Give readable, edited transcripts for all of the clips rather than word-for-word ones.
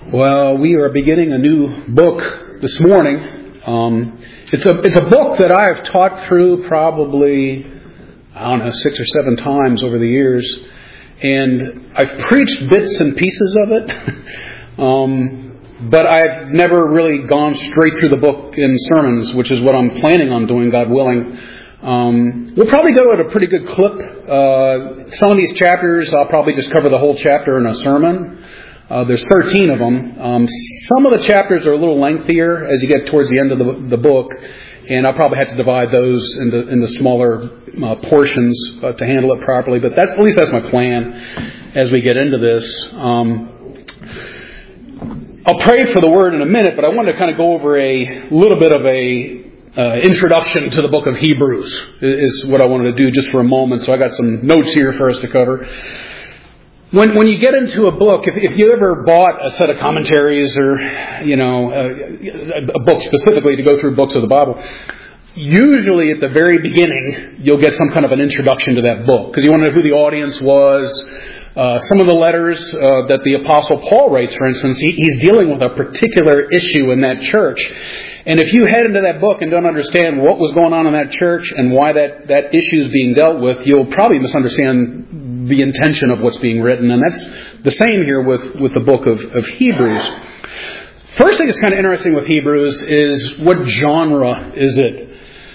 Well, we are beginning a new book this morning. It's a book that I have taught through probably, 6 or 7 times over the years. And I've preached bits and pieces of it. But I've never really gone straight through the book in sermons, which is what I'm planning on doing, God willing. We'll probably go at a pretty good clip. Some of these chapters, I'll probably just cover the whole chapter in a sermon. There's 13 of them. Some of the chapters are a little lengthier as you get towards the end of the book, and I'll probably have to divide those into smaller portions to handle it properly. But at least that's my plan as we get into this. I'll pray for the word in a minute, but I want to kind of go over a little bit of a introduction to the book of Hebrews is what I wanted to do just for a moment. So I got some notes here for us to cover. When you get into a book, if you ever bought a set of commentaries or, a book specifically to go through books of the Bible, usually at the very beginning, you'll get some kind of an introduction to that book because you want to know who the audience was. Some of the letters that the Apostle Paul writes, for instance, he's dealing with a particular issue in that church. And if you head into that book and don't understand what was going on in that church and why that issue is being dealt with, you'll probably misunderstand the intention of what's being written. And that's the same here with the book of Hebrews. First thing that's kind of interesting with Hebrews is what genre is it?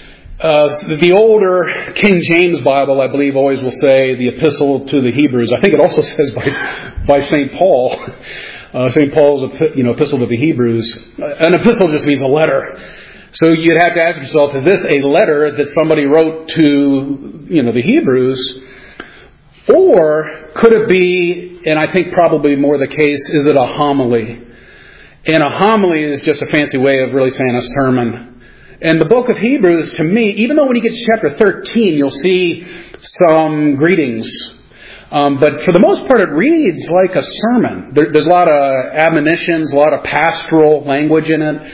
The older King James Bible, I believe, always will say the epistle to the Hebrews. I think it also says by St. Paul. St. Paul's epistle to the Hebrews. An epistle just means a letter. So you'd have to ask yourself, is this a letter that somebody wrote to, the Hebrews? Or could it be, and I think probably more the case, is it a homily? And a homily is just a fancy way of really saying a sermon. And the book of Hebrews, to me, even though when you get to chapter 13, you'll see some greetings. But for the most part, it reads like a sermon. There's a lot of admonitions, a lot of pastoral language in it.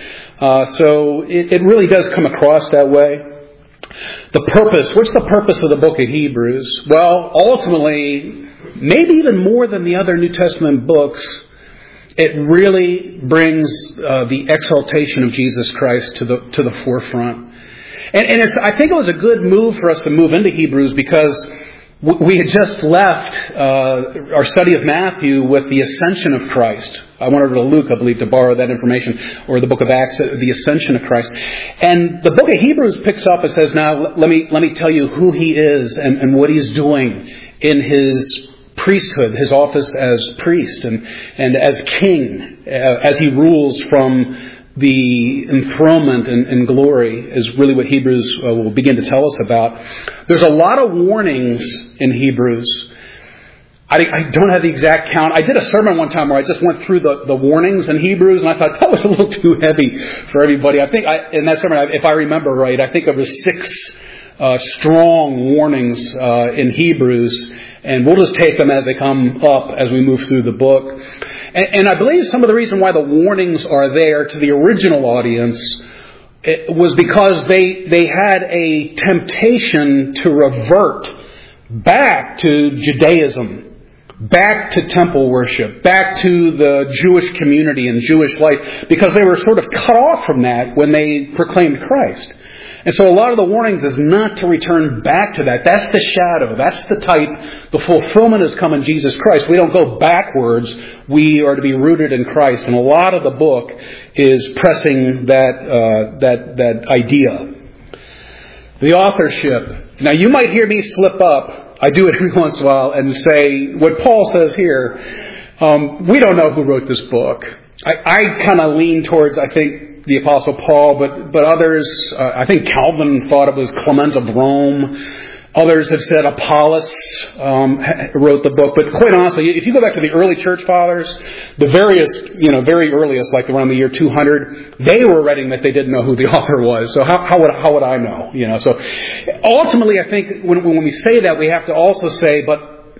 So it really does come across that way. The purpose. What's the purpose of the book of Hebrews? Well, ultimately, maybe even more than the other New Testament books, it really brings the exaltation of Jesus Christ to the forefront. And I think it was a good move for us to move into Hebrews because we had just left our study of Matthew with the ascension of Christ. I went over to Luke, I believe, to borrow that information, or the book of Acts, the ascension of Christ. And the book of Hebrews picks up and says, now let me tell you who he is and what he's doing in his priesthood, his office as priest and as king, as he rules from the enthronement and glory is really what Hebrews will begin to tell us about. There's a lot of warnings in Hebrews. I don't have the exact count. I did a sermon one time where I just went through the warnings in Hebrews, and I thought that was a little too heavy for everybody. I think in that sermon, if I remember right, I think there was 6 strong warnings in Hebrews, and we'll just take them as they come up as we move through the book. And I believe some of the reason why the warnings are there to the original audience was because they had a temptation to revert back to Judaism, back to temple worship, back to the Jewish community and Jewish life, because they were sort of cut off from that when they proclaimed Christ. And so a lot of the warnings is not to return back to that. That's the shadow. That's the type. The fulfillment has come in Jesus Christ. We don't go backwards. We are to be rooted in Christ. And a lot of the book is pressing that idea. The authorship. Now you might hear me slip up. I do it every once in a while and say what Paul says here. We don't know who wrote this book. I kind of lean towards, I think, the Apostle Paul, but others, I think Calvin thought it was Clement of Rome. Others have said Apollos wrote the book. But quite honestly, if you go back to the early church fathers, the various, very earliest, like around the year 200, they were writing that they didn't know who the author was. So how would I know? So ultimately, I think when we say that, we have to also say, but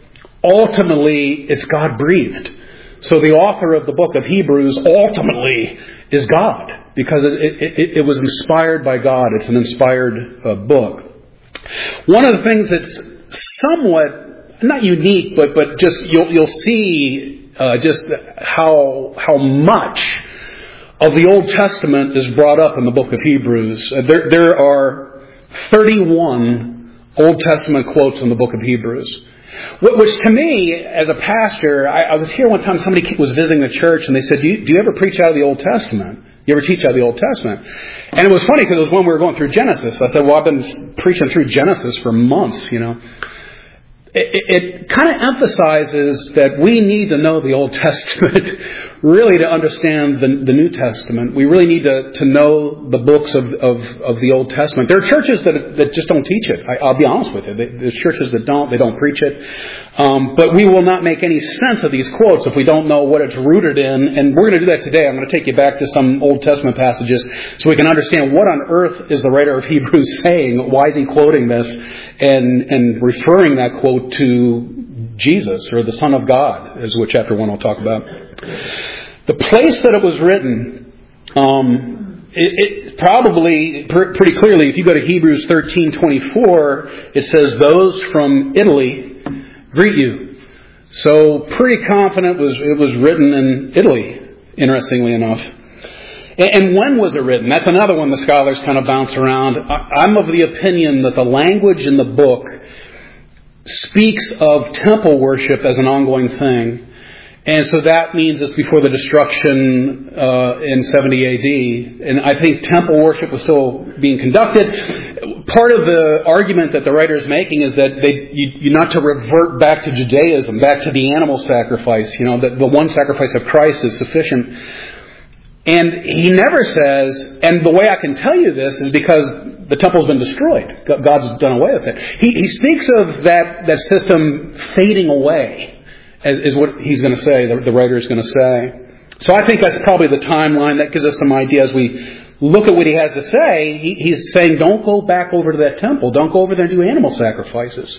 ultimately, it's God-breathed. So the author of the book of Hebrews ultimately is God, because it was inspired by God. It's an inspired book. One of the things that's somewhat not unique, but just you'll see just how much of the Old Testament is brought up in the book of Hebrews. There are 31 Old Testament quotes in the book of Hebrews. Which to me, as a pastor, I was here one time, somebody was visiting the church and they said, do you ever preach out of the Old Testament? You ever teach out of the Old Testament? And it was funny because it was when we were going through Genesis. I said, well, I've been preaching through Genesis for months, It kind of emphasizes that we need to know the Old Testament really to understand the New Testament. We really need to know the books of the Old Testament. There are churches that just don't teach it. I'll be honest with you. There's churches that don't preach it. But we will not make any sense of these quotes if we don't know what it's rooted in. And we're going to do that today. I'm going to take you back to some Old Testament passages so we can understand what on earth is the writer of Hebrews saying. Why is he quoting this and referring that quote to Jesus or the Son of God, is what chapter 1 will talk about. The place that it was written, it probably pretty clearly, if you go to Hebrews 13:24, it says, "Those from Italy greet you." So pretty confident it was written in Italy, interestingly enough. And when was it written? That's another one the scholars kind of bounce around. I'm of the opinion that the language in the book speaks of temple worship as an ongoing thing. And so that means it's before the destruction in 70 AD. And I think temple worship was still being conducted. Part of the argument that the writer is making is that you're not to revert back to Judaism, back to the animal sacrifice. That the one sacrifice of Christ is sufficient. And he never says, and the way I can tell you this is because the temple's been destroyed. God's done away with it. He speaks of that system fading away, is what he's going to say, the writer is going to say. So I think that's probably the timeline. That gives us some idea as we look at what he has to say. He's saying, don't go back over to that temple. Don't go over there and do animal sacrifices.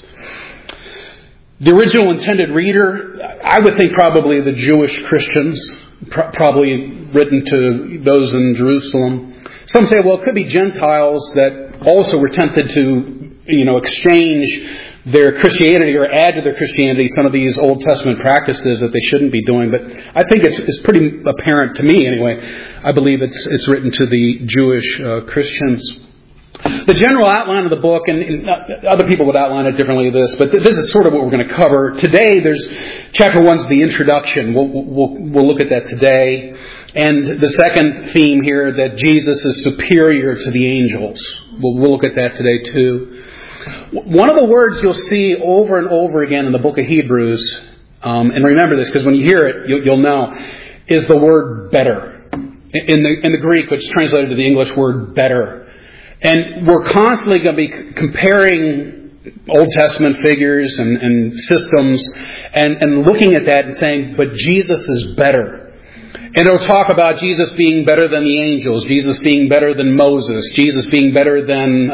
The original intended reader, I would think probably the Jewish Christians, probably written to those in Jerusalem. Some say, well, it could be Gentiles that also were tempted to, exchange their Christianity or add to their Christianity some of these Old Testament practices that they shouldn't be doing. But I think it's pretty apparent to me, anyway. I believe it's written to the Jewish Christians. The general outline of the book, and other people would outline it differently this, but this is sort of what we're going to cover. Today, chapter 1's the introduction. We'll look at that today. And the second theme here, that Jesus is superior to the angels. We'll look at that today too. One of the words you'll see over and over again in the book of Hebrews, and remember this because when you hear it, you'll know, is the word better. In the Greek, which is translated to the English word better. And we're constantly going to be comparing Old Testament figures and systems and looking at that and saying, but Jesus is better. And it'll talk about Jesus being better than the angels, Jesus being better than Moses, Jesus being better than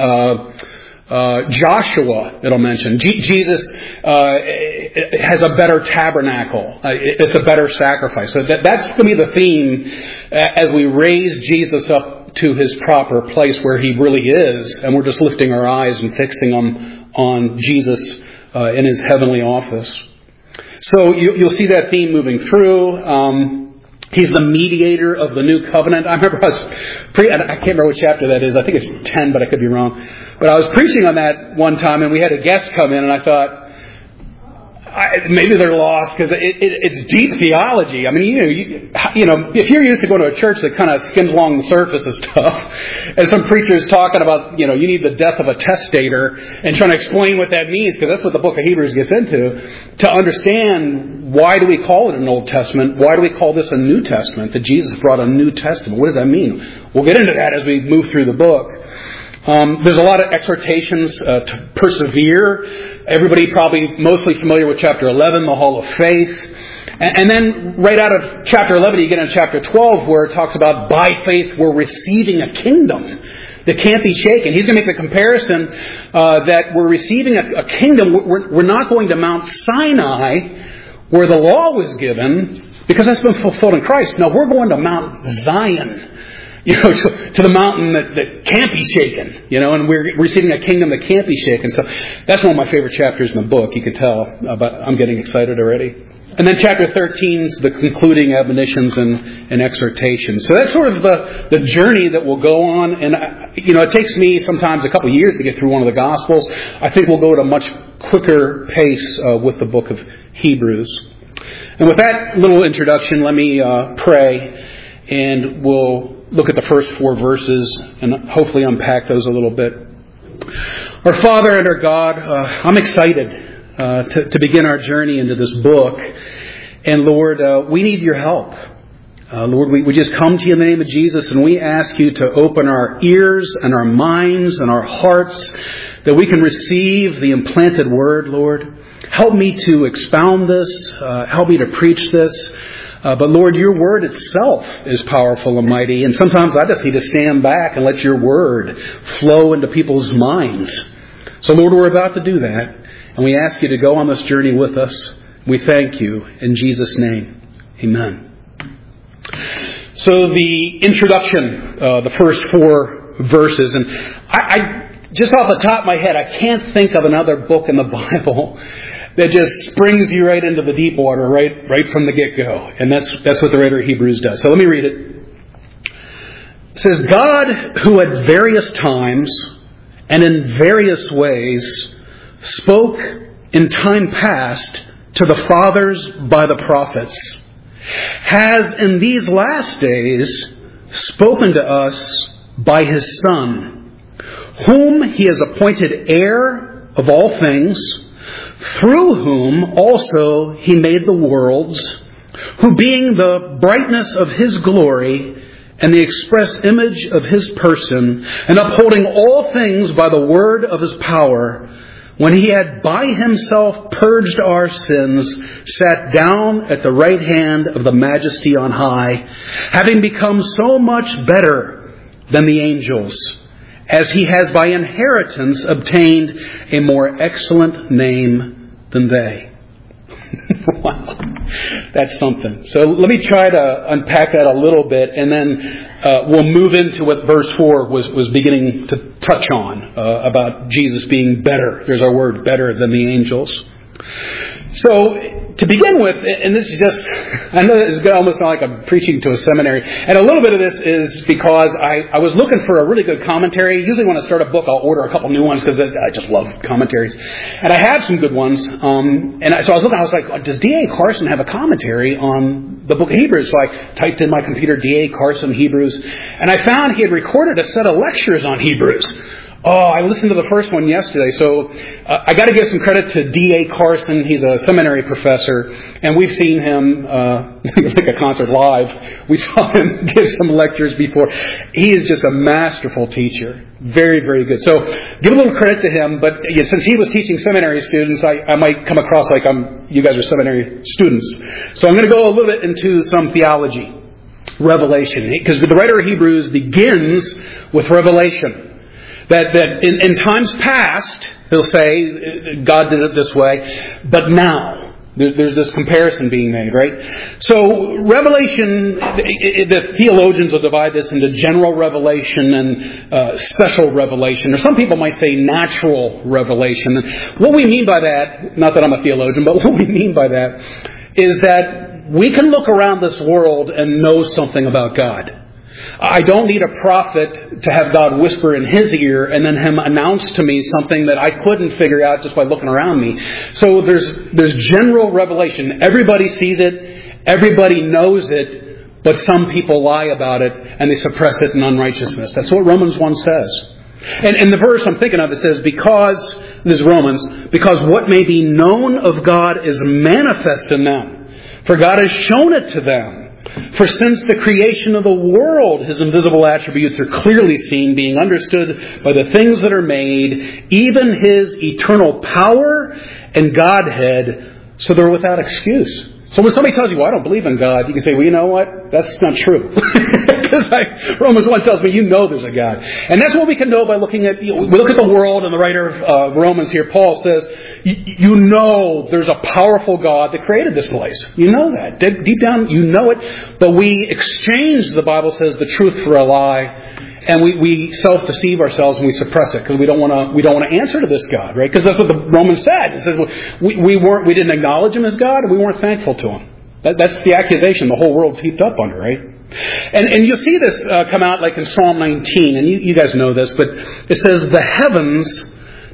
Joshua, it'll mention. Jesus has a better tabernacle. It's a better sacrifice. So that's going to be the theme as we raise Jesus up to his proper place where he really is, and we're just lifting our eyes and fixing them on Jesus in his heavenly office. So you'll see that theme moving through. He's the mediator of the new covenant. I remember I can't remember what chapter that is. I think it's 10, but I could be wrong. But I was preaching on that one time, and we had a guest come in, and I thought, maybe they're lost because it's deep theology. I mean, if you're used to going to a church that kind of skims along the surface of stuff, and some preacher's talking about, you need the death of a testator and trying to explain what that means, because that's what the book of Hebrews gets into, to understand why do we call it an Old Testament? Why do we call this a New Testament? That Jesus brought a New Testament. What does that mean? We'll get into that as we move through the book. There's a lot of exhortations to persevere. Everybody probably mostly familiar with chapter 11, the Hall of Faith. And then right out of chapter 11, you get into chapter 12 where it talks about by faith we're receiving a kingdom that can't be shaken. He's going to make the comparison that we're receiving a kingdom. We're not going to Mount Sinai where the law was given because that's been fulfilled in Christ. No, we're going to Mount Zion. To the mountain that can't be shaken, and we're receiving a kingdom that can't be shaken. So that's one of my favorite chapters in the book. You can tell, but I'm getting excited already. And then chapter 13 is the concluding admonitions and exhortations. So that's sort of the journey that we'll go on. And, it takes me sometimes a couple of years to get through one of the Gospels. I think we'll go at a much quicker pace with the book of Hebrews. And with that little introduction, let me pray, and we'll look at the first 4 verses and hopefully unpack those a little bit. Our Father and our God, I'm excited to begin our journey into this book. And Lord, we need your help. Lord, we just come to you in the name of Jesus, and we ask you to open our ears and our minds and our hearts that we can receive the implanted word, Lord. Help me to expound this. Help me to preach this. But Lord, your word itself is powerful and mighty. And sometimes I just need to stand back and let your word flow into people's minds. So Lord, we're about to do that. And we ask you to go on this journey with us. We thank you in Jesus' name. Amen. So the introduction, the first 4 verses. And I just off the top of my head, I can't think of another book in the Bible that just springs you right into the deep water right from the get-go. And that's what the writer of Hebrews does. So let me read it. It says, God, who at various times and in various ways spoke in time past to the fathers by the prophets, has in these last days spoken to us by his Son, whom he has appointed heir of all things, through whom also he made the worlds, who being the brightness of his glory and the express image of his person, and upholding all things by the word of his power, when he had by himself purged our sins, sat down at the right hand of the Majesty on high, having become so much better than the angels, as he has by inheritance obtained a more excellent name than they. Wow, that's something. So let me try to unpack that a little bit, and then we'll move into what verse 4 was beginning to touch on, about Jesus being better. There's our word, better than the angels. So to begin with, and this is just, I know this is going to almost sound like I'm preaching to a seminary, and a little bit of this is because I was looking for a really good commentary. Usually when I start a book, I'll order a couple new ones because I just love commentaries. And I have some good ones. So I was looking, I was like, does D.A. Carson have a commentary on the book of Hebrews? So I typed in my computer, D.A. Carson, Hebrews, and I found he had recorded a set of lectures on Hebrews. Oh, I listened to the first one yesterday. So I got to give some credit to D.A. Carson. He's a seminary professor, and we've seen him like a concert live. We saw him give some lectures before. He is just a masterful teacher. Very, very good. So give a little credit to him. But since he was teaching seminary students, I might come across like you guys are seminary students. So I'm going to go a little bit into some theology, revelation, because the writer of Hebrews begins with revelation. That in times past, he'll say, God did it this way, but now. There's this comparison being made, right? So Revelation, the theologians will divide this into general revelation and special revelation. Or some people might say natural revelation. And what we mean by that, not that I'm a theologian, but what we mean by that is that we can look around this world and know something about God. I don't need a prophet to have God whisper in his ear and then him announce to me something that I couldn't figure out just by looking around me. So there's general revelation. Everybody sees it. Everybody knows it. But some people lie about it and they suppress it in unrighteousness. That's what Romans 1 says. And the verse I'm thinking of, it says, this is Romans, because what may be known of God is manifest in them. For God has shown it to them. For since the creation of the world, his invisible attributes are clearly seen, being understood by the things that are made, even his eternal power and Godhead, so they're without excuse. So when somebody tells you, well, I don't believe in God, you can say, well, you know what? That's not true. Because Romans 1 tells me you know there's a God. And that's what we can know by looking at, we look at the world, and the writer of Romans here, Paul says, you know there's a powerful God that created this place. You know that. Deep down, you know it. But we exchange, the Bible says, the truth for a lie. And we self-deceive ourselves and we suppress it because we don't want to answer to this God, right? Because that's what the Romans says. It says we didn't acknowledge Him as God and we weren't thankful to Him. That's the accusation the whole world's heaped up under, right? And you'll see this come out like in Psalm 19, and you guys know this, but it says the heavens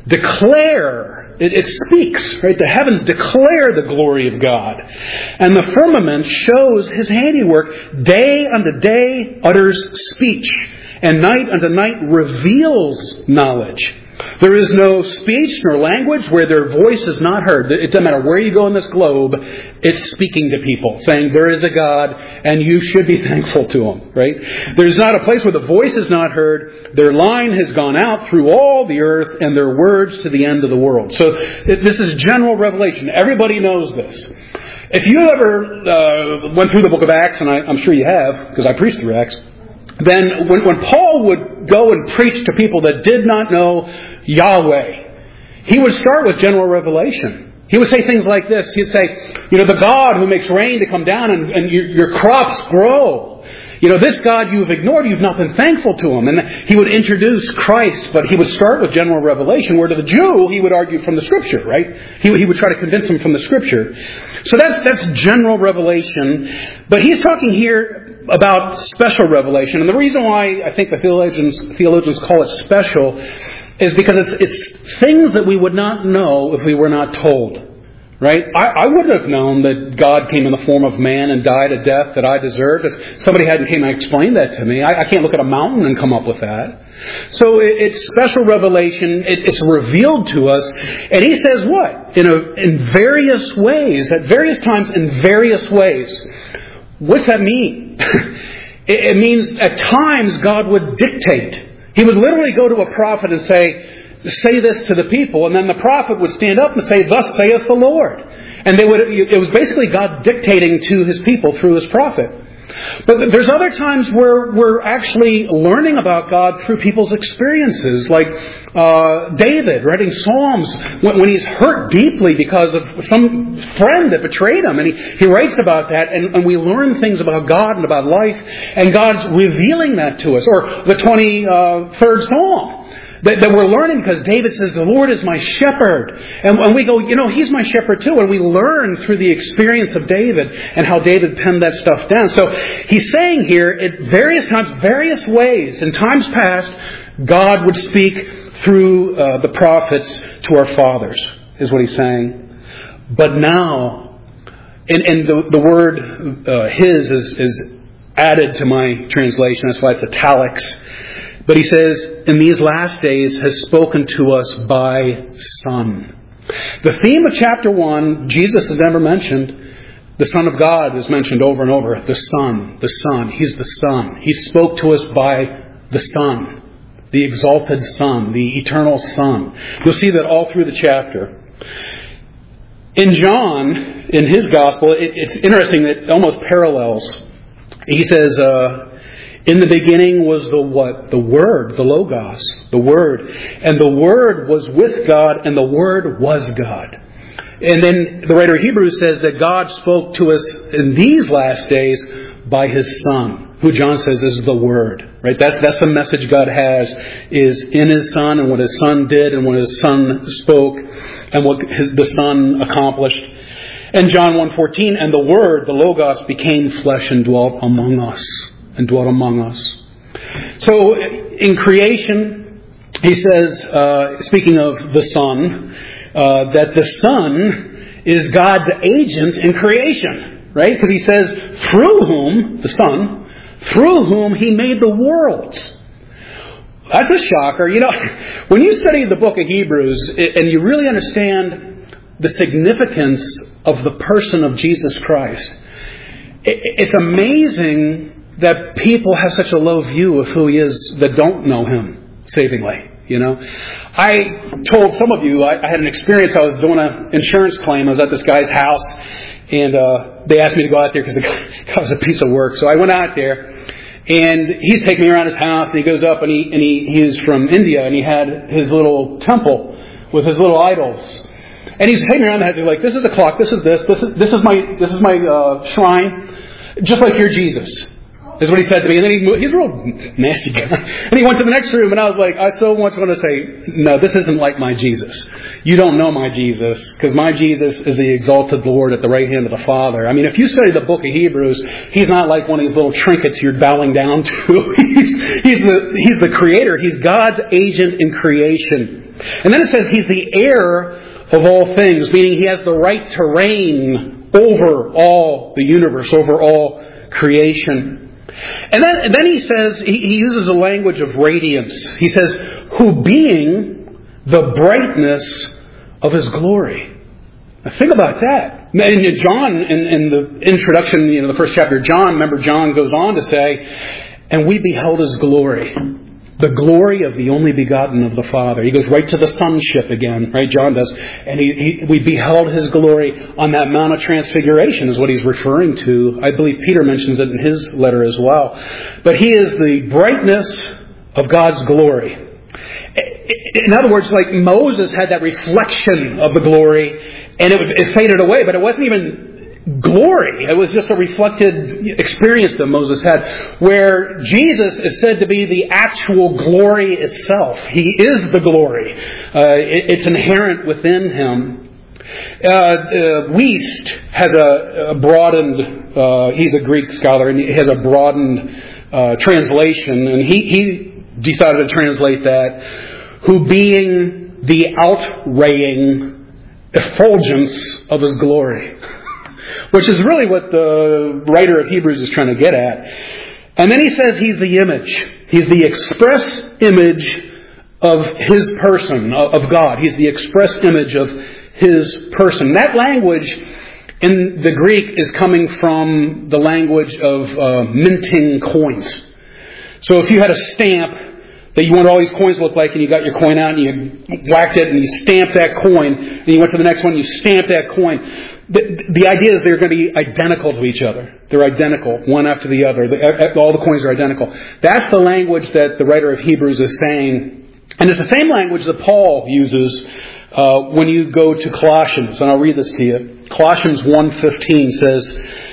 declare, it speaks, right? The heavens declare the glory of God. And the firmament shows His handiwork. Day unto day utters speech, and night unto night reveals knowledge. There is no speech nor language where their voice is not heard. It doesn't matter where you go in this globe, it's speaking to people, saying there is a God and you should be thankful to Him, right? There's not a place where the voice is not heard. Their line has gone out through all the earth and their words to the end of the world. So this is general revelation. Everybody knows this. If you ever went through the book of Acts, and I'm sure you have, because I preached through Acts, then when Paul would go and preach to people that did not know Yahweh, he would start with general revelation. He would say things like this. He'd say, the God who makes rain to come down and your crops grow. This God you've ignored, you've not been thankful to Him. And he would introduce Christ, but he would start with general revelation, where to the Jew, he would argue from the Scripture, right? He would try to convince him from the Scripture. So that's general revelation. But he's talking here about special revelation. And the reason why I think the theologians call it special is because it's things that we would not know if we were not told. Right? I wouldn't have known that God came in the form of man and died a death that I deserved if somebody hadn't came and explained that to me. I can't look at a mountain and come up with that. So it's special revelation. It's revealed to us. And he says what? In various ways, at various times in various ways. What's that mean? It means at times God would dictate. He would literally go to a prophet and say this to the people, and then the prophet would stand up and say, "Thus saith the Lord." And it was basically God dictating to His people through His prophet. But there's other times where we're actually learning about God through people's experiences, like David writing Psalms when he's hurt deeply because of some friend that betrayed him. And he writes about that, and we learn things about God and about life, and God's revealing that to us. Or the 23rd Psalm. That we're learning because David says, the Lord is my shepherd. And we go, He's my shepherd too. And we learn through the experience of David and how David penned that stuff down. So he's saying here, at various times, various ways, in times past, God would speak through the prophets to our fathers, is what he's saying. But now, and the word His is added to my translation. That's why it's italics. But he says, in these last days has spoken to us by Son. The theme of chapter 1, Jesus is never mentioned. The Son of God is mentioned over and over. The Son, the Son. He's the Son. He spoke to us by the Son. The exalted Son. The eternal Son. You'll see that all through the chapter. In John, in his Gospel, it's interesting that it almost parallels. He says, in the beginning was the what? The Word, the Logos, the Word. And the Word was with God, and the Word was God. And then the writer of Hebrews says that God spoke to us in these last days by His Son, who John says is the Word. Right? That's the message God has, is in His Son, and what His Son did, and what His Son spoke, and what the Son accomplished. And John 1:14, and the Word, the Logos, became flesh and dwelt among us. So in creation, he says, speaking of the Son, that the Son is God's agent in creation, right? Because he says, through whom, the Son, through whom He made the worlds. That's a shocker. When you study the book of Hebrews and you really understand the significance of the person of Jesus Christ, it's amazing that people have such a low view of who He is that don't know Him savingly. I told some of you, I had an experience. I was doing an insurance claim. I was at this guy's house, and they asked me to go out there because the guy was a piece of work. So I went out there, and he's taking me around his house, and he goes up, and he's from India, and he had his little temple with his little idols. And he's taking me around the house. He's like, "This is the clock. This is my shrine, just like your Jesus." is what he said to me. And then he's a real nasty guy. And he went to the next room, and I was like, I so much want to say, no, this isn't like my Jesus. You don't know my Jesus, because my Jesus is the exalted Lord at the right hand of the Father. I mean, if you study the book of Hebrews, he's not like one of these little trinkets you're bowing down to. He's the creator. He's God's agent in creation. And then it says he's the heir of all things, meaning he has the right to reign over all the universe, over all creation. And then he says, he uses a language of radiance. He says, who being the brightness of his glory. Now think about that. And John, in the introduction, the first chapter of John, remember John goes on to say, and we beheld his glory. The glory of the only begotten of the Father. He goes right to the sonship again, right? John does. And we beheld his glory on that Mount of Transfiguration is what he's referring to. I believe Peter mentions it in his letter as well. But he is the brightness of God's glory. In other words, like Moses had that reflection of the glory, and it faded away, but it wasn't even glory. It was just a reflected experience that Moses had, where Jesus is said to be the actual glory itself. He is the glory. It's inherent within him. Wiest has a broadened, he's a Greek scholar, and he has a broadened translation, and he decided to translate that, who being the outraying effulgence of his glory. Which is really what the writer of Hebrews is trying to get at. And then he says he's the image. He's the express image of his person, of God. He's the express image of his person. That language in the Greek is coming from the language of minting coins. So if you had a stamp that you wanted all these coins to look like, and you got your coin out and you whacked it and you stamped that coin, and you went to the next one and you stamped that coin. The idea is they're going to be identical to each other. They're identical, one after the other. All the coins are identical. That's the language that the writer of Hebrews is saying. And it's the same language that Paul uses when you go to Colossians. And I'll read this to you. Colossians 1:15 says,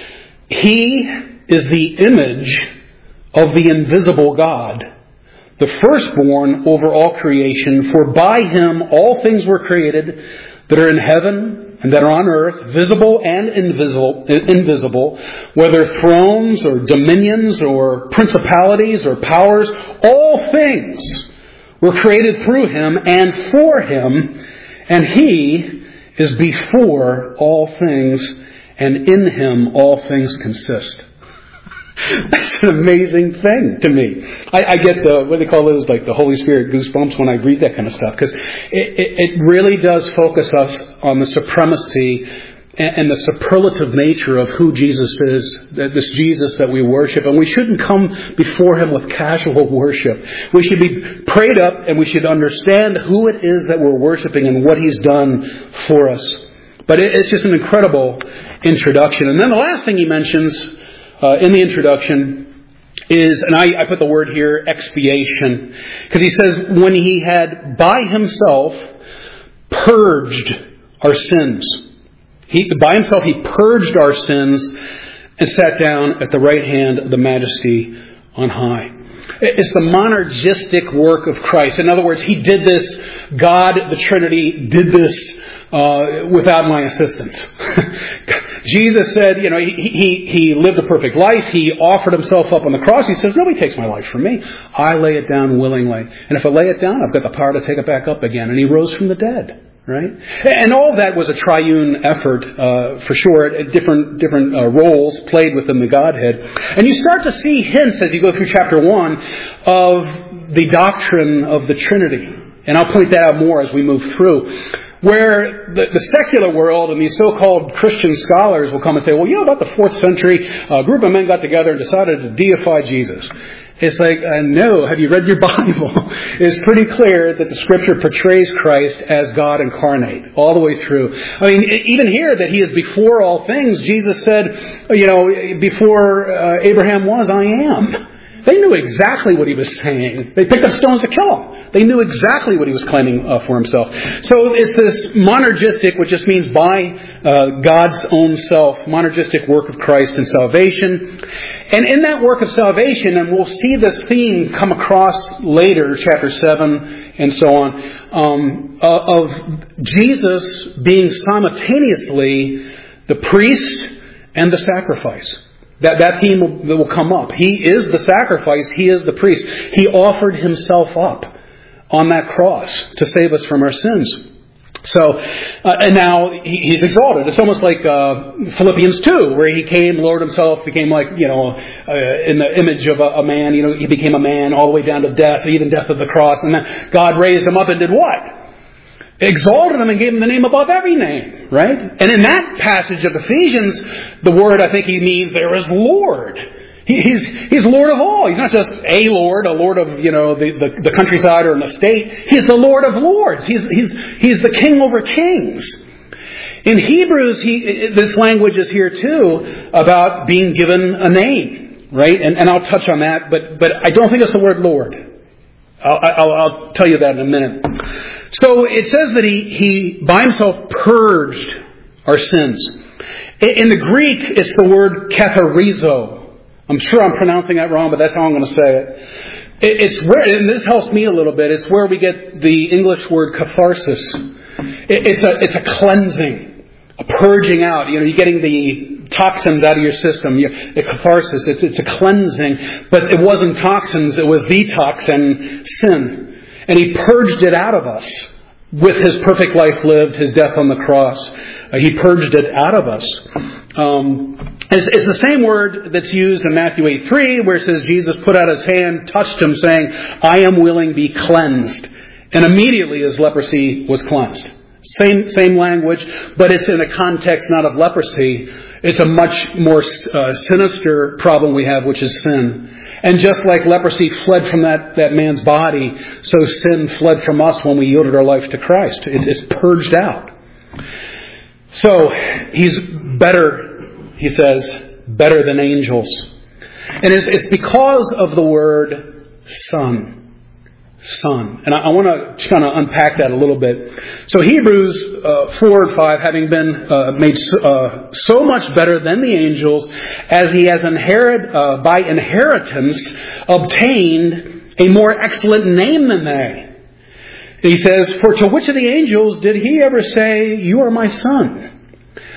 he is the image of the invisible God, the firstborn over all creation, for by him all things were created that are in heaven and that are on earth, visible and invisible, whether thrones or dominions or principalities or powers, all things were created through him and for him, and he is before all things, and in him all things consist. That's an amazing thing to me. I get what they call those, like the Holy Spirit goosebumps when I read that kind of stuff, because it really does focus us on the supremacy and the superlative nature of who Jesus is, this Jesus that we worship. And we shouldn't come before him with casual worship. We should be prayed up, and we should understand who it is that we're worshiping and what he's done for us. But it's just an incredible introduction. And then the last thing he mentions in the introduction is, and I put the word here, expiation. Because he says, when he had by himself purged our sins. By himself he purged our sins and sat down at the right hand of the Majesty on high. It's the monergistic work of Christ. In other words, he did this, God, the Trinity, did this without my assistance. Jesus said, he lived a perfect life. He offered himself up on the cross. He says, nobody takes my life from me. I lay it down willingly. And if I lay it down, I've got the power to take it back up again. And he rose from the dead. Right? And all of that was a triune effort, for sure, different roles played within the Godhead. And you start to see hints as you go through chapter 1 of the doctrine of the Trinity. And I'll point that out more as we move through. Where the secular world and these so-called Christian scholars will come and say, well, about the 4th century, a group of men got together and decided to deify Jesus. It's like, no, have you read your Bible? It's pretty clear that the Scripture portrays Christ as God incarnate all the way through. I mean, even here that he is before all things, Jesus said, before Abraham was, I am. They knew exactly what he was saying. They picked up stones to kill him. They knew exactly what he was claiming for himself. So it's this monergistic, which just means by God's own self, monergistic work of Christ in salvation. And in that work of salvation, and we'll see this theme come across later, chapter 7 and so on, of Jesus being simultaneously the priest and the sacrifice. That theme will come up. He is the sacrifice. He is the priest. He offered himself up on that cross to save us from our sins. So, and now he's exalted. It's almost like Philippians 2, where he came, lowered himself, became like, in the image of a man. He became a man all the way down to death, even death of the cross. And then God raised him up and did what? Exalted him and gave him the name above every name, right? And in that passage of Ephesians, the word I think he means there is Lord. He's Lord of all. He's not just a Lord of the countryside or an estate. He's the Lord of lords. He's the King over kings. In Hebrews, this language is here too about being given a name, right? And I'll touch on that, but I don't think it's the word Lord. I'll tell you that in a minute. So it says that he by himself purged our sins. In the Greek, it's the word katharizo. I'm sure I'm pronouncing that wrong, but that's how I'm going to say it. It's where, and this helps me a little bit, it's where we get the English word catharsis. It's a cleansing, a purging out. You're getting the toxins out of your system. The catharsis, it's a cleansing. But it wasn't toxins, it was detox and sin. And he purged it out of us with his perfect life lived, his death on the cross. He purged it out of us. It's the same word that's used in Matthew 8:3, where it says Jesus put out his hand, touched him, saying, I am willing, be cleansed. And immediately his leprosy was cleansed. Same language, but it's in a context not of leprosy. It's a much more sinister problem we have, which is sin. And just like leprosy fled from that man's body, so sin fled from us when we yielded our life to Christ. It's purged out. So he's better, he says, better than angels. And it's because of the word son. Son. And I want to kind of unpack that a little bit. So Hebrews 4 and 5, having been made so much better than the angels, as he has by inheritance obtained a more excellent name than they. He says, for to which of the angels did he ever say, you are my son?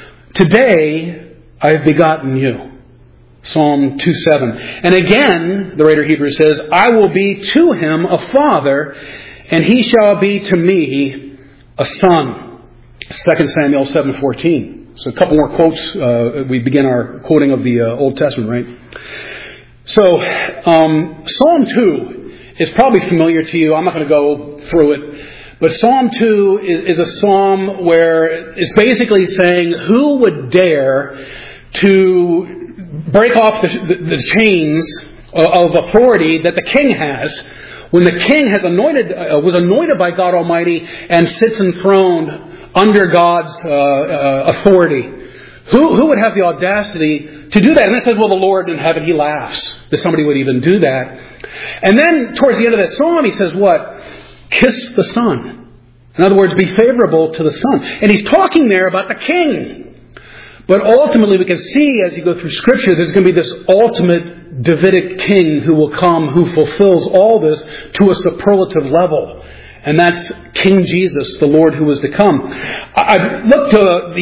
Today I have begotten you. Psalm 2:7. And again, the writer of Hebrews says, I will be to him a father, and he shall be to me a son. 2 Samuel 7:14. So a couple more quotes. We begin our quoting of the Old Testament, right? So, Psalm 2 is probably familiar to you. I'm not going to go through it. But Psalm 2 is a psalm where it's basically saying, who would dare to break off the chains of authority that the king has, when the king was anointed by God Almighty and sits enthroned under God's authority. Who would have the audacity to do that? And it says, well, the Lord in heaven, he laughs that somebody would even do that. And then towards the end of that psalm, he says what? Kiss the Son. In other words, be favorable to the Son. And he's talking there about the king. But ultimately, we can see as you go through Scripture, there's going to be this ultimate Davidic king who will come, who fulfills all this to a superlative level. And that's King Jesus, the Lord who is to come. I looked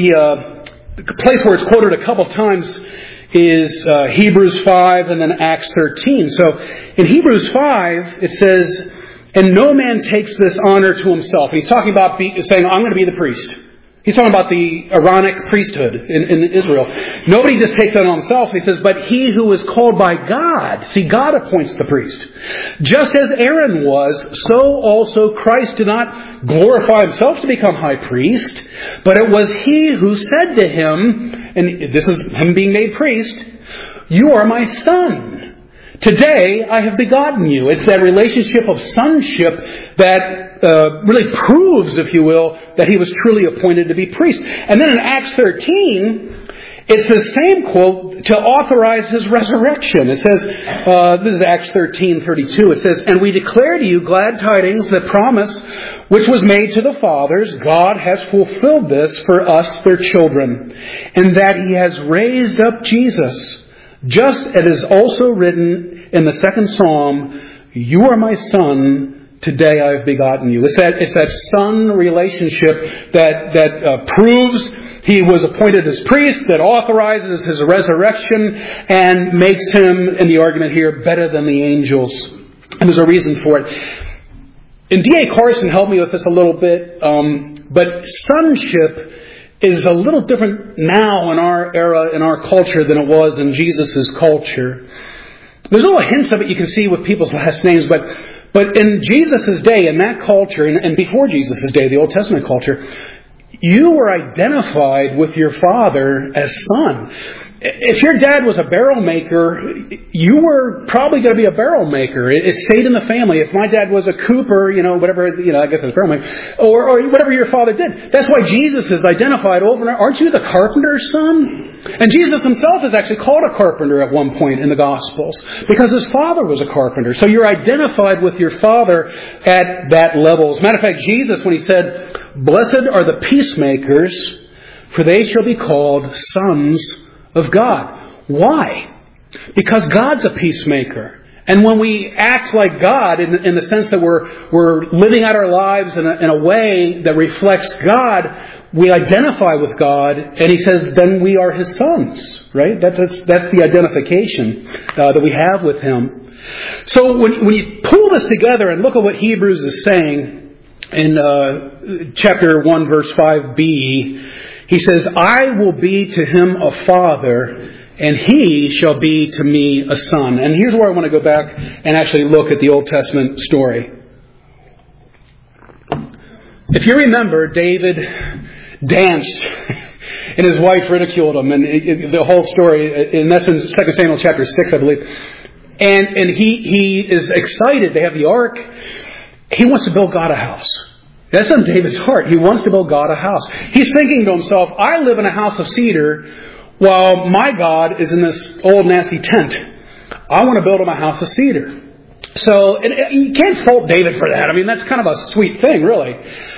to the place where it's quoted a couple times is Hebrews 5 and then Acts 13. So in Hebrews 5, it says, and no man takes this honor to himself. He's talking about saying, I'm going to be the priest. He's talking about the Aaronic priesthood in Israel. Nobody just takes that on himself. He says, but he who is called by God. See, God appoints the priest. Just as Aaron was, so also Christ did not glorify himself to become high priest, but it was he who said to him, and this is him being made priest, you are my son. Today I have begotten you. It's that relationship of sonship that really proves, if you will, that he was truly appointed to be priest. And then in Acts 13, It's the same quote to authorize His resurrection. It says, this is Acts 13:32. It says, "And we declare to you glad tidings, that promise which was made to the fathers. God has fulfilled this for us, their children, and that He has raised up Jesus, just as is also written in the second Psalm, 'You are my Son, today I have begotten you.'" It's that son relationship that proves He was appointed as priest, that authorizes His resurrection, and makes Him, in the argument here, better than the angels. And there's a reason for it. And D.A. Carson helped me with this a little bit, but sonship is a little different now in our era, in our culture, than it was in Jesus' culture. There's little hints of it you can see with people's last names, but in Jesus' day, in that culture, and before Jesus' day, the Old Testament culture, you were identified with your father as son. If your dad was a barrel maker, you were probably going to be a barrel maker. It stayed in the family. If my dad was a cooper, whatever, I guess it's barrel maker, or whatever your father did. That's why Jesus is identified over and over. Aren't you the carpenter's son? And Jesus Himself is actually called a carpenter at one point in the Gospels, because His father was a carpenter. So you're identified with your father at that level. As a matter of fact, Jesus, when He said, "Blessed are the peacemakers, for they shall be called sons of God." Why? Because God's a peacemaker. And when we act like God, in the sense that we're living out our lives in a way that reflects God, we identify with God, and He says, then we are His sons, right? That's the identification that we have with Him. So when you pull this together and look at what Hebrews is saying in chapter 1, verse 5b, he says, "I will be to him a father, and he shall be to me a son." And here's where I want to go back and actually look at the Old Testament story. If you remember, David danced, and his wife ridiculed him, and the whole story, and that's in 2 Samuel chapter 6, I believe. And he is excited. They have the ark. He wants to build God a house. That's in David's heart. He wants to build God a house. He's thinking to himself, I live in a house of cedar while my God is in this old nasty tent. I want to build him a house of cedar. So you can't fault David for that. I mean, that's kind of a sweet thing, really.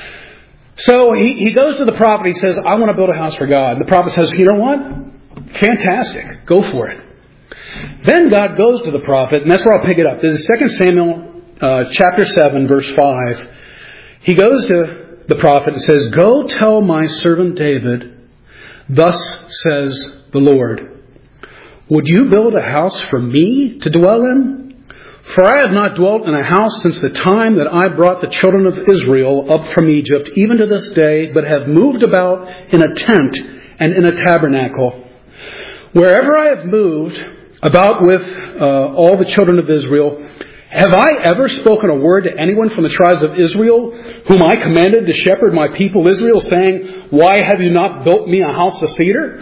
So he goes to the prophet. He says, I want to build a house for God. And the prophet says, you know what? Fantastic. Go for it. Then God goes to the prophet, and that's where I'll pick it up. This is 2 Samuel chapter 7, verse 5. He goes to the prophet and says, Go tell my servant David, thus says the Lord, would you build a house for me to dwell in? For I have not dwelt in a house since the time that I brought the children of Israel up from Egypt, even to this day, but have moved about in a tent and in a tabernacle. Wherever I have moved about with all the children of Israel, have I ever spoken a word to anyone from the tribes of Israel, whom I commanded to shepherd my people Israel, saying, why have you not built me a house of cedar?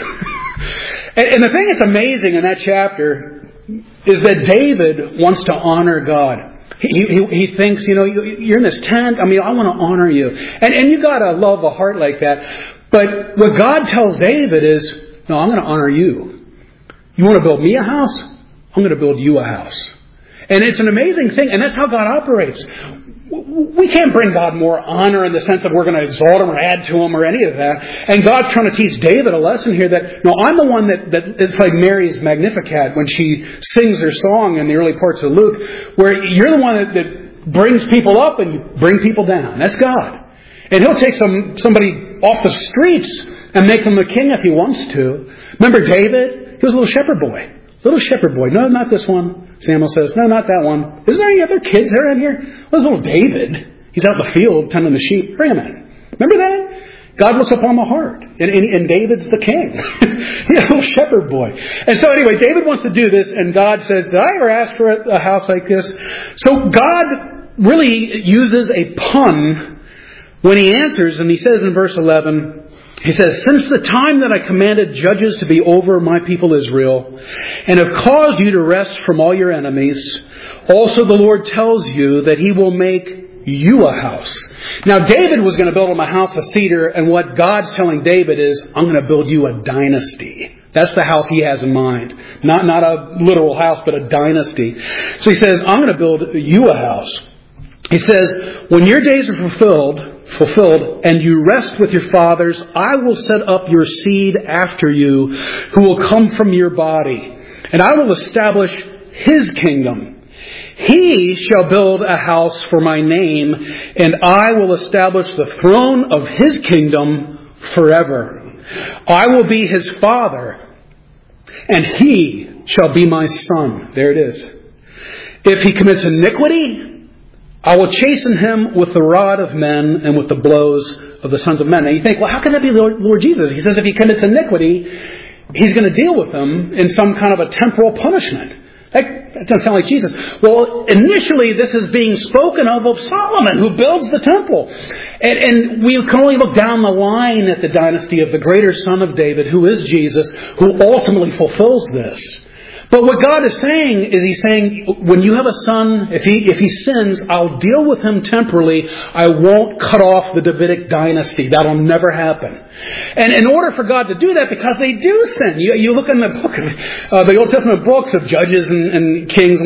And the thing that's amazing in that chapter is that David wants to honor God. He thinks, you're in this tent. I mean, I want to honor you. And you got to love a heart like that. But what God tells David is, no, I'm going to honor you. You want to build me a house? I'm going to build you a house. And it's an amazing thing. And that's how God operates. We can't bring God more honor in the sense that we're going to exalt Him or add to Him or any of that. And God's trying to teach David a lesson here that, no, I'm the one that is like Mary's Magnificat when she sings her song in the early parts of Luke, where you're the one that brings people up and you bring people down. That's God. And He'll take somebody off the streets and make them the king if He wants to. Remember David? He was a little shepherd boy. Little shepherd boy. No, not this one. Samuel says, no, not that one. Isn't there any other kids there in here? Well, there's little David. He's out in the field tending the sheep. Bring him in. Remember that? God looks upon the heart. And David's the king. He's a little shepherd boy. And so anyway, David wants to do this. And God says, did I ever ask for a house like this? So God really uses a pun when He answers. And He says in verse 11, He says, since the time that I commanded judges to be over my people Israel, and have caused you to rest from all your enemies, also the Lord tells you that He will make you a house. Now, David was going to build him a house of cedar, and what God's telling David is, I'm going to build you a dynasty. That's the house he has in mind. Not a literal house, but a dynasty. So he says, I'm going to build you a house. He says, when your days are fulfilled, and you rest with your fathers, I will set up your seed after you, who will come from your body, and I will establish his kingdom. He shall build a house for my name, and I will establish the throne of his kingdom forever. I will be his father, and he shall be my son. There it is. If he commits iniquity, I will chasten him with the rod of men and with the blows of the sons of men. Now you think, well, how can that be Lord Jesus? He says if he commits iniquity, he's going to deal with them in some kind of a temporal punishment. That doesn't sound like Jesus. Well, initially this is being spoken of Solomon, who builds the temple. And we can only look down the line at the dynasty of the greater son of David, who is Jesus, who ultimately fulfills this. But what God is saying is He's saying, when you have a son, if he sins, I'll deal with him temporally. I won't cut off the Davidic dynasty. That'll never happen. And in order for God to do that, because they do sin, you look in the book of the Old Testament books of Judges and Kings,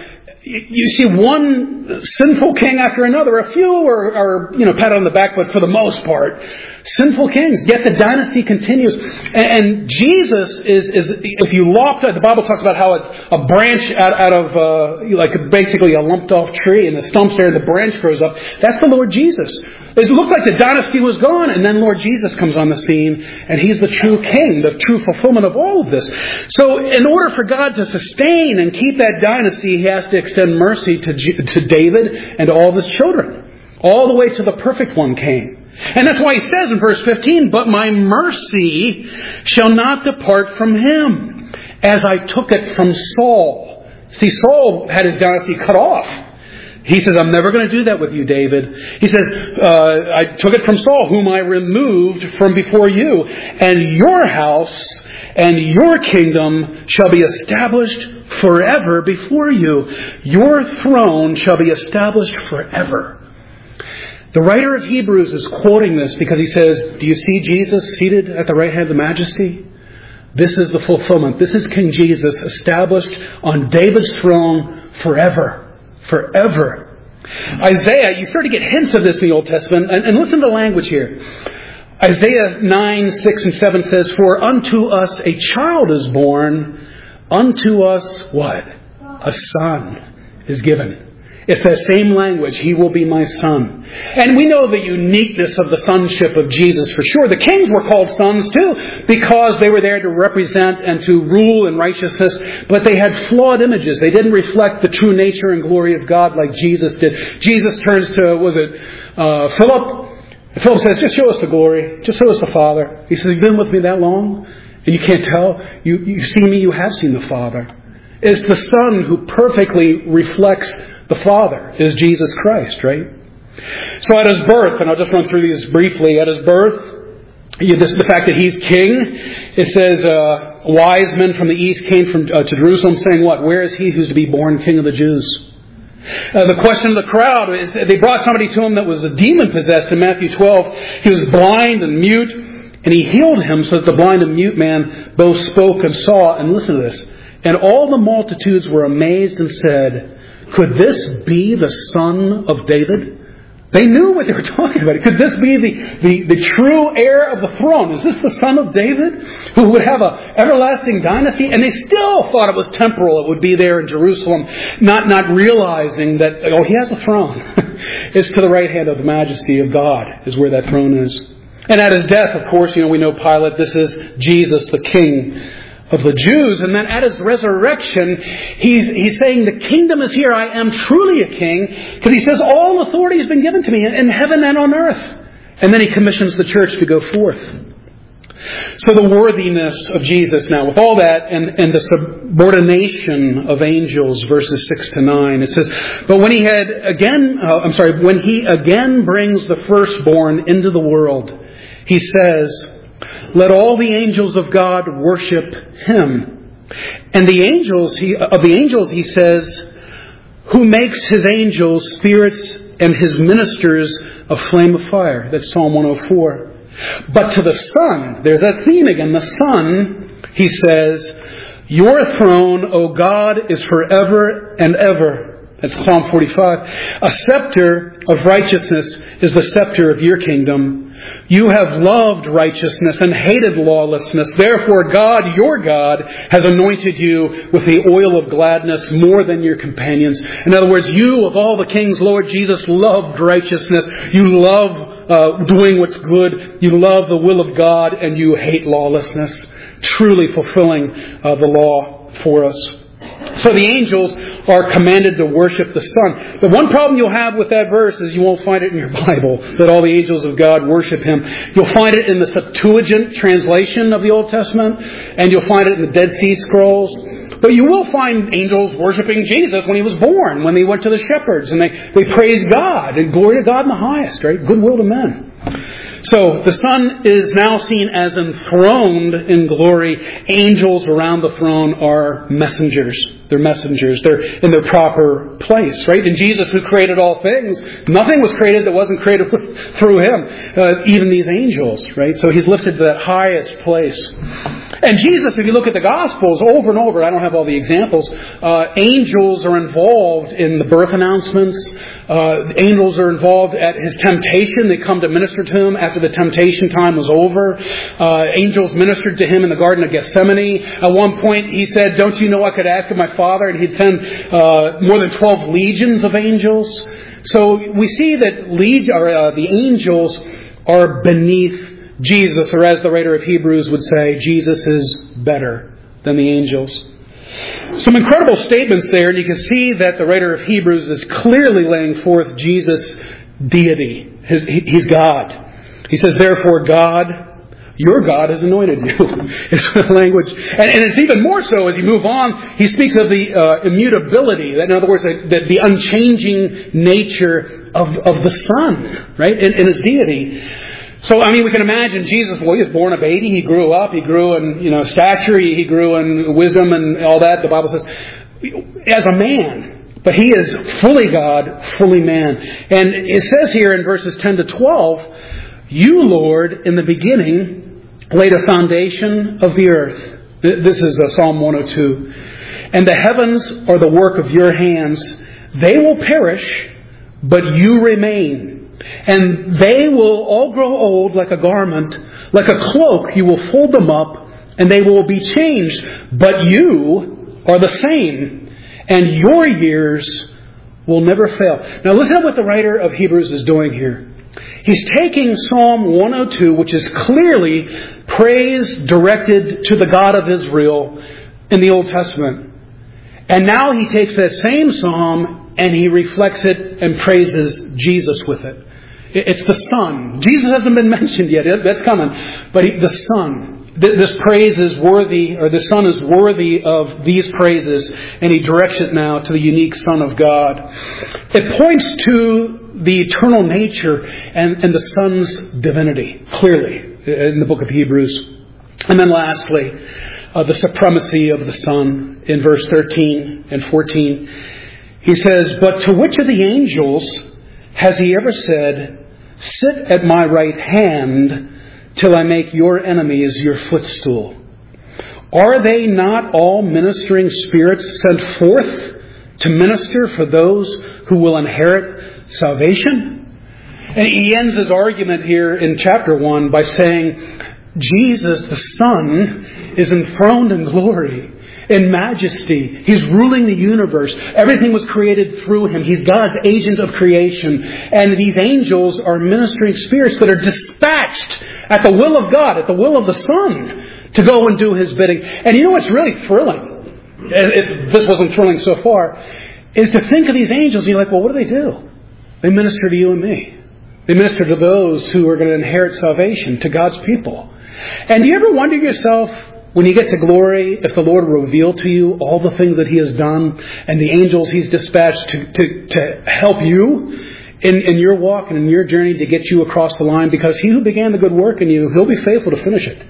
you see one sinful king after another. A few are pat on the back, but for the most part, sinful kings. Yet the dynasty continues. And Jesus is if you lopped it, the Bible talks about how it's a branch out of like basically a lumped off tree, and the stump's there and the branch grows up. That's the Lord Jesus. It looked like the dynasty was gone, and then Lord Jesus comes on the scene, and He's the true king, the true fulfillment of all of this. So in order for God to sustain and keep that dynasty, He has to extend mercy to David and to all of his children. All the way to the perfect one came. And that's why He says in verse 15, but my mercy shall not depart from him, as I took it from Saul. See, Saul had his dynasty cut off. He says, I'm never going to do that with you, David. He says, I took it from Saul, whom I removed from before you. And your house and your kingdom shall be established forever before you. Your throne shall be established forever. The writer of Hebrews is quoting this because he says, do you see Jesus seated at the right hand of the Majesty? This is the fulfillment. This is King Jesus established on David's throne forever. Forever. Isaiah, you start to get hints of this in the Old Testament. And listen to the language here. Isaiah 9, 6 and 7 says, for unto us a child is born. Unto us what? A son is given. It's that same language. He will be my son. And we know the uniqueness of the sonship of Jesus for sure. The kings were called sons too, because they were there to represent and to rule in righteousness. But they had flawed images. They didn't reflect the true nature and glory of God like Jesus did. Jesus turns to, Philip? Philip says, just show us the glory. Just show us the Father. He says, you've been with me that long? And you can't tell? You see me, you have seen the Father. It's the Son who perfectly reflects the Father, is Jesus Christ, right? So at His birth, and I'll just run through these briefly, at His birth, the fact that He's king, it says, wise men from the east came to Jerusalem saying what? Where is He who's to be born King of the Jews? The question of the crowd is, they brought somebody to Him that was a demon possessed in Matthew 12. He was blind and mute, and He healed him so that the blind and mute man both spoke and saw. And listen to this. And all the multitudes were amazed and said, could this be the son of David? They knew what they were talking about. Could this be the true heir of the throne? Is this the son of David who would have an everlasting dynasty? And they still thought it was temporal. It would be there in Jerusalem, not realizing that, he has a throne. It's to the right hand of the majesty of God is where that throne is. And at His death, of course, we know Pilate. This is Jesus, the King of the Jews. And then at His resurrection, he's saying, the kingdom is here. I am truly a king. Because He says, all authority has been given to me in heaven and on earth. And then He commissions the church to go forth. So the worthiness of Jesus now, with all that, and the subordination of angels, verses 6 to 9, it says, but when He again brings the firstborn into the world, He says, let all the angels of God worship Him. And the angels, He says, who makes His angels spirits and his ministers a flame of fire. That's Psalm 104. But to the Son, there's that theme again, the Son, he says, your throne, O God, is forever and ever. That's Psalm 45. A scepter of righteousness is the scepter of your kingdom. You have loved righteousness and hated lawlessness. Therefore, God, your God, has anointed you with the oil of gladness more than your companions. In other words, you, of all the kings, Lord Jesus, loved righteousness. You love doing what's good. You love the will of God, and you hate lawlessness. Truly fulfilling the law for us. So the angels are commanded to worship the Son. The one problem you'll have with that verse is you won't find it in your Bible, that all the angels of God worship Him. You'll find it in the Septuagint translation of the Old Testament, and you'll find it in the Dead Sea Scrolls. But you will find angels worshiping Jesus when He was born, when they went to the shepherds, and they praised God, and glory to God in the highest, right? Goodwill to men. So the Son is now seen as enthroned in glory. Angels around the throne are messengers. They're messengers. They're in their proper place, right? And Jesus, who created all things, nothing was created that wasn't created through Him. Even these angels, right? So He's lifted to that highest place. And Jesus, if you look at the Gospels over and over, I don't have all the examples, angels are involved in the birth announcements. Angels are involved at His temptation. They come to minister to Him after the temptation time was over. Angels ministered to Him in the Garden of Gethsemane. At one point He said, don't you know I could ask of my Father? And He'd send more than 12 legions of angels. So we see that the angels are beneath Jesus, or as the writer of Hebrews would say, Jesus is better than the angels. Some incredible statements there, and you can see that the writer of Hebrews is clearly laying forth Jesus' deity. He's God. He says, therefore God, your God has anointed you. It's the language. And it's even more so as you move on, he speaks of the immutability. In other words, the unchanging nature of the Son, right? In His deity. So, we can imagine Jesus, he was born a baby, He grew up, He grew in, stature, He grew in wisdom and all that, the Bible says, as a man. But He is fully God, fully man. And it says here in verses 10 to 12, you, Lord, in the beginning, laid a foundation of the earth. This is Psalm 102. And the heavens are the work of your hands. They will perish, but you remain. And they will all grow old like a garment. Like a cloak, you will fold them up, and they will be changed. But you are the same, and your years will never fail. Now listen to what the writer of Hebrews is doing here. He's taking Psalm 102, which is clearly praise directed to the God of Israel in the Old Testament. And now he takes that same psalm and he reflects it and praises Jesus with it. It's the Son. Jesus hasn't been mentioned yet. That's coming. But the Son. This praise is worthy, or the Son is worthy of these praises. And he directs it now to the unique Son of God. It points to the eternal nature and the Son's divinity, clearly, in the book of Hebrews. And then lastly, the supremacy of the Son in verse 13 and 14. He says, but to which of the angels has He ever said, sit at my right hand till I make your enemies your footstool? Are they not all ministering spirits sent forth to minister for those who will inherit salvation? And he ends his argument here in chapter 1 by saying, Jesus, the Son, is enthroned in glory, in majesty. He's ruling the universe. Everything was created through Him. He's God's agent of creation. And these angels are ministering spirits that are dispatched at the will of God, at the will of the Son, to go and do His bidding. And you know what's really thrilling, if this wasn't thrilling so far, is to think of these angels and you're like, well, what do? They minister to you and me. They minister to those who are going to inherit salvation, to God's people. And do you ever wonder yourself, when you get to glory, if the Lord will reveal to you all the things that He has done and the angels He's dispatched to help you in your walk and in your journey to get you across the line? Because He who began the good work in you, He'll be faithful to finish it.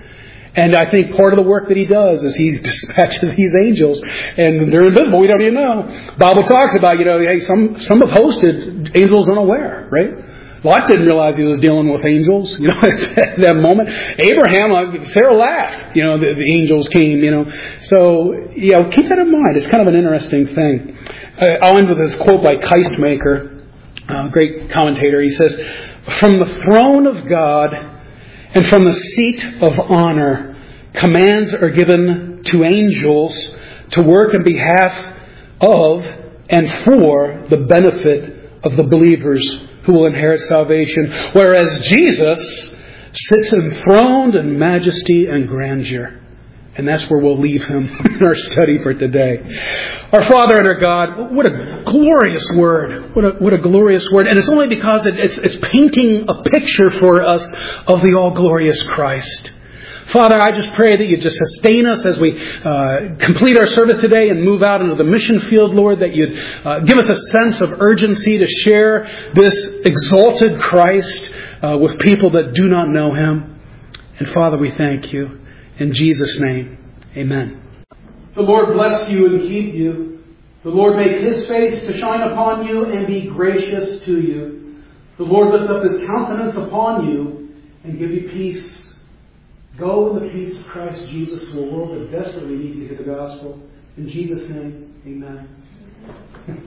And I think part of the work that He does is He dispatches these angels, and they're invisible. We don't even know. Bible talks about, hey, some have hosted angels unaware, right? Lot didn't realize he was dealing with angels, at that moment. Abraham, Sarah laughed, the angels came, So, keep that in mind. It's kind of an interesting thing. I'll end with this quote by Keistmaker, a great commentator. He says, "From the throne of God and from the seat of honor, commands are given to angels to work on behalf of and for the benefit of the believers who will inherit salvation, whereas Jesus sits enthroned in majesty and grandeur." And that's where we'll leave Him in our study for today. Our Father and our God, what a glorious word. What a glorious word. And it's only because it's painting a picture for us of the all-glorious Christ. Father, I just pray that you just sustain us as we complete our service today and move out into the mission field, Lord, that you'd give us a sense of urgency to share this exalted Christ with people that do not know Him. And Father, we thank you. In Jesus' name, amen. The Lord bless you and keep you. The Lord make His face to shine upon you and be gracious to you. The Lord lift up His countenance upon you and give you peace. Go in the peace of Christ Jesus to a world that desperately needs to hear the gospel. In Jesus' name, amen.